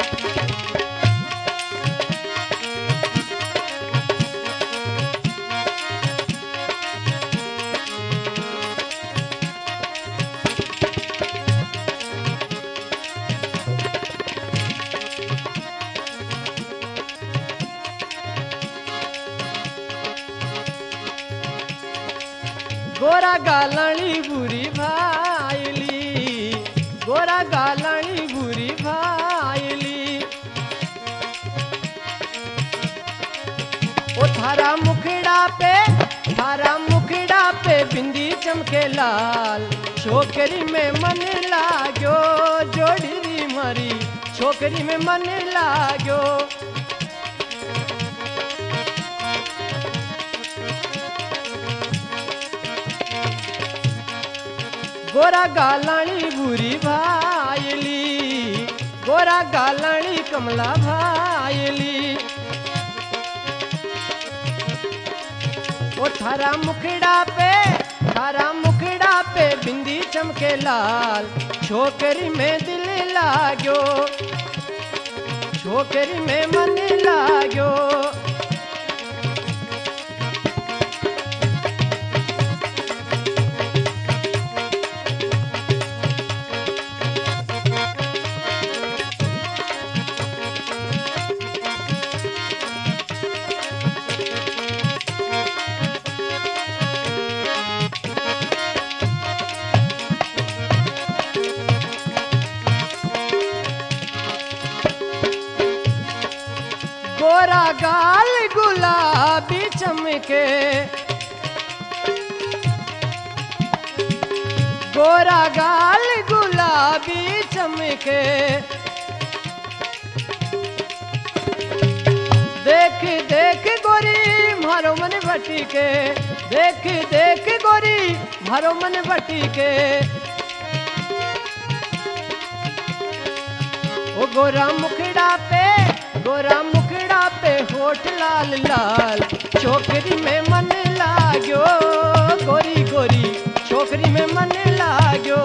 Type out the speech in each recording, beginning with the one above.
गोरा गालणी बुरी भाईली, गोरा गालणी बुरी भाईली। ओ थारा मुखड़ा पे बिंदी चमके लाल, छोकरी में मन लाग्यो जोड़ी री मरी, छोकरी में मन लाग्यो। गोरा गालणी बुरी भाईली, गोरा गालणी कमला भाईली। ओ थारा मुखड़ा पे बिंदी चमके लाल, छोकरी में दिल लाग्यो, छोकरी में मन लाग्यो। गोरा गाल गुलाबी चमके, गोरा गाल गुलाबी चमके। देख देख गोरी मारो मन भटी के, देख देख गोरी मारो मन भटी के। ओ गोरा मुखड़ा पे होठ लाल लाल, छोकरी में मन लाग्यो गोरी गोरी, छोकरी में मन लाग्यो।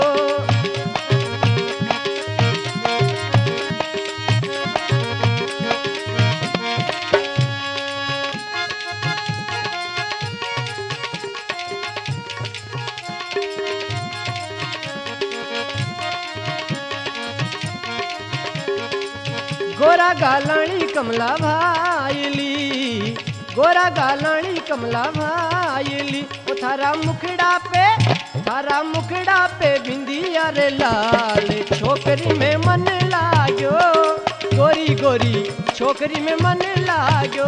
गोरा गालणी कमला भाईली, गोरा गालणी कमला भाईली। ओ थारा मुखड़ा पे बिंदिया रे लाल, छोकरी में मन लाग्यो गोरी गोरी, छोकरी में मन लाग्यो।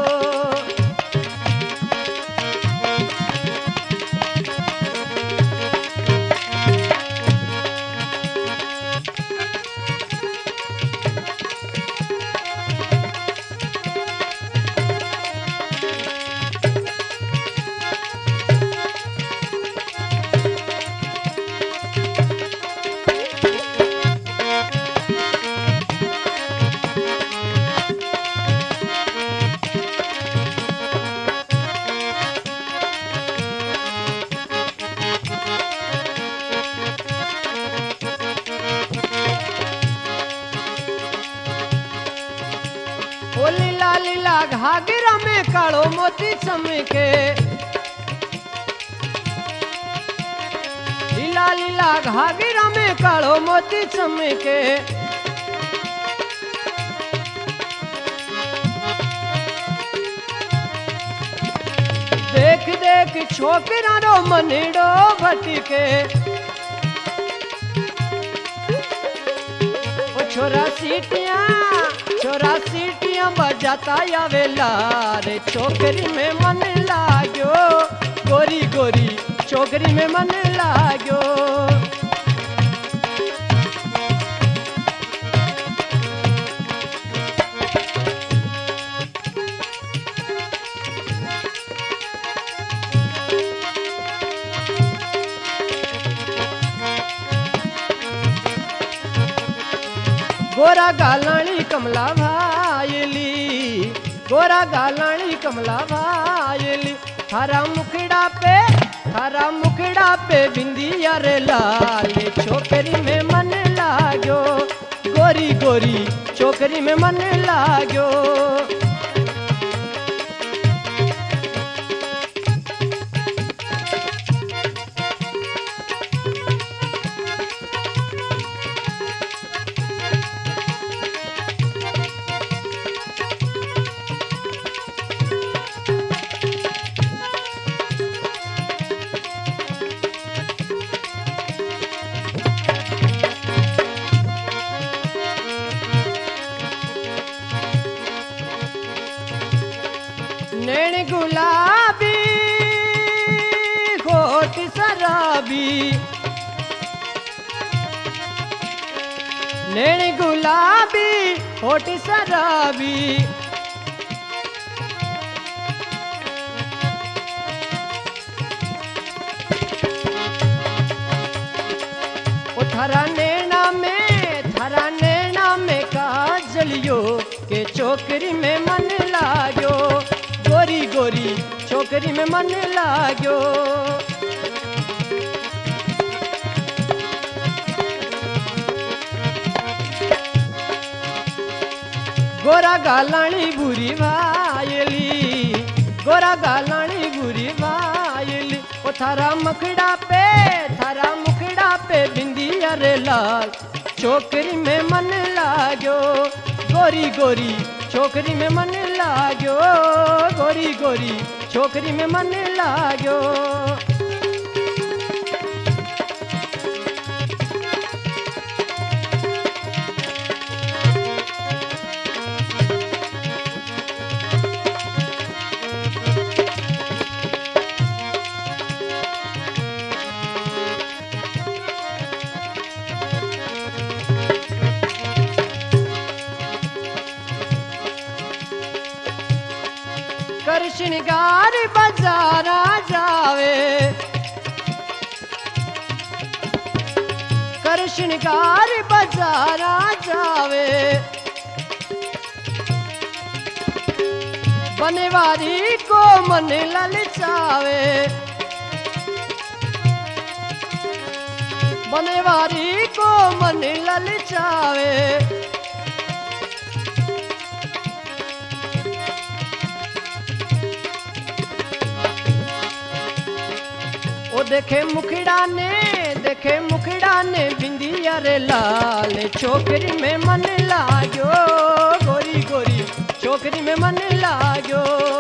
ओ लीला लीला घाघरा में कालो मोती चमके, लीला लीला घाघरा में कालो मोती चमके। देख देख छोकरा रो मनड़ो भटके। ओ छोरा सीटियां बजाता आवेला रे, छोकरी में मन लाग्यो गोरी गोरी, छोकरी में मन लाग्यो। गोरा गालणी कमला भाईली, गोरा गालणी कमला भाईली। थारा मुखड़ा पे बिंदिया रे लाल, छोकरी में मन लाग्यो गोरी गोरी, छोकरी छोकरी में मन लाग्यो। नैन गुलाबी होठ शराबी, नैन गुलाबी होठ शराबी, ओ थारा नैना में काजलियो के छोकरी में मन लाग्यो। गोरी गोरी छोकरी में मन लाग्यो। गोरा गालानी बुरी वायली, गोरा गालानी बुरी वायली, ओ थारा मुखड़ा पे बिंदिया रे लाल, छोकरी में मन लाग्यो। गोरी गोरी छोकरी में मन लाग्यो, गोरी गोरी छोकरी में मन लाग्यो। कर श्रृंगार बाजारा जावे, कर श्रृंगार बाजारा जावे, बनवारी को मन ललचावे, बनवारी को मन ललचावे। ओ देखे मुखड़ा ने बिंदिया रे लाल, छोकरी में मन लाग्यो। गोरी गोरी छोकरी में मन लाग्यो।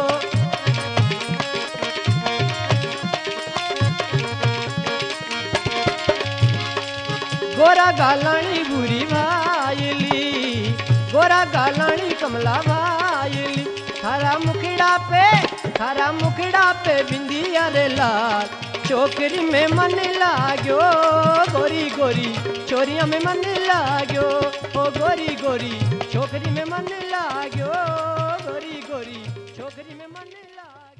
गोरा गालानी बुरी वायली, गोरा गालानी कमला वायली, थारा मुखड़ा पे बिंदिया रे लाल, छोकरी में मन लाग्यो। गोरी गोरी छोरिया में मन लाग्यो, ओ गोरी गोरी छोकरी में मन लाग्यो, गोरी गोरी छोकरी में मन लाग्यो।